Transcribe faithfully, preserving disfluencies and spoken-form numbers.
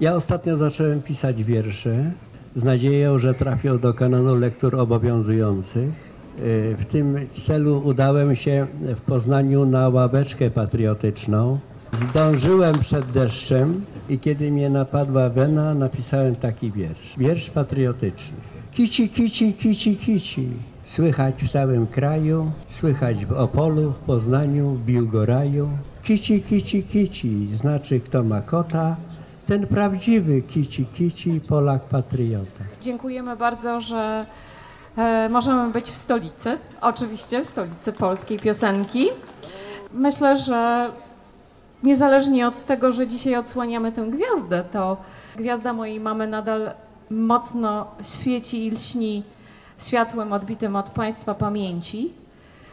Ja ostatnio zacząłem pisać wiersze z nadzieją, że trafią do kanonu lektur obowiązujących. W tym celu udałem się w Poznaniu na ławeczkę patriotyczną. Zdążyłem przed deszczem i kiedy mnie napadła wena, napisałem taki wiersz. Wiersz patriotyczny. Kici, kici, kici, kici. Słychać w całym kraju, słychać w Opolu, w Poznaniu, w Biłgoraju. Kici, kici, kici, znaczy kto ma kota, ten prawdziwy kici, kici, Polak patriota. Dziękujemy bardzo, że e, możemy być w stolicy, oczywiście w stolicy polskiej piosenki. Myślę, że niezależnie od tego, że dzisiaj odsłaniamy tę gwiazdę, to gwiazda mojej mamy nadal mocno świeci i lśni światłem odbitym od Państwa pamięci.